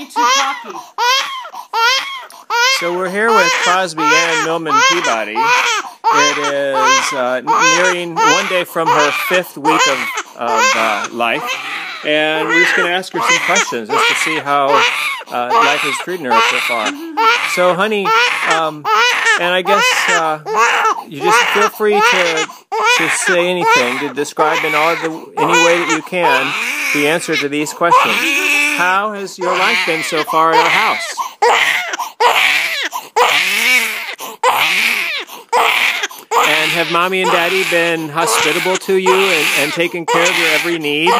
too cocky. So we're here with Crosby Ann Millman Peabody. It is nearing one day from her 5th week of life, and we're just going to ask her some questions just to see how life is treating her so far. So, honey, and I guess you just feel free to say anything, to describe in any way that you can the answer to these questions. How has your life been so far at our house? And have Mommy and Daddy been hospitable to you and taken care of your every need?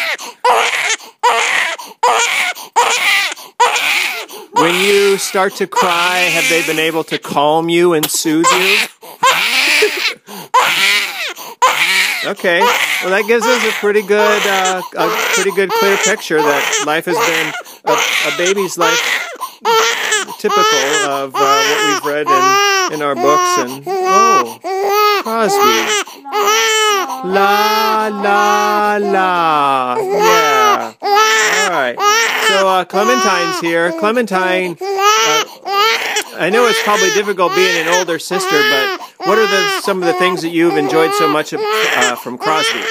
When you start to cry, have they been able to calm you and soothe you? Okay, well that gives us a pretty good clear picture that life has been a baby's life, typical of what we've read in our books. And Crosby, la la la, yeah. All right. So Clementine's here. Clementine, I know it's probably difficult being an older sister, but what are some of the things that you've enjoyed so much from Crosby?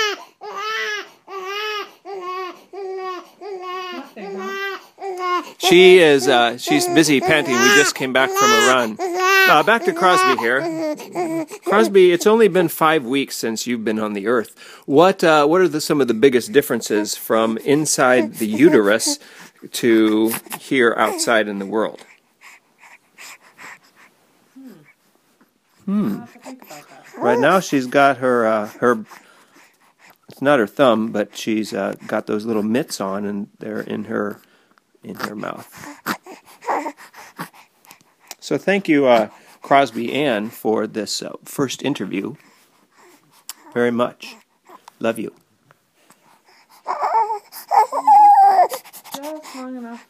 She's busy panting. We just came back from a run. Back to Crosby here. Crosby, it's only been 5 weeks since you've been on the earth. What are some of the biggest differences from inside the uterus to here outside in the world? Right now she's got her it's not her thumb, but she's got those little mitts on, and they're in her mouth. So thank you, Crosby Ann, for this first interview. Very much. Love you. Just long enough.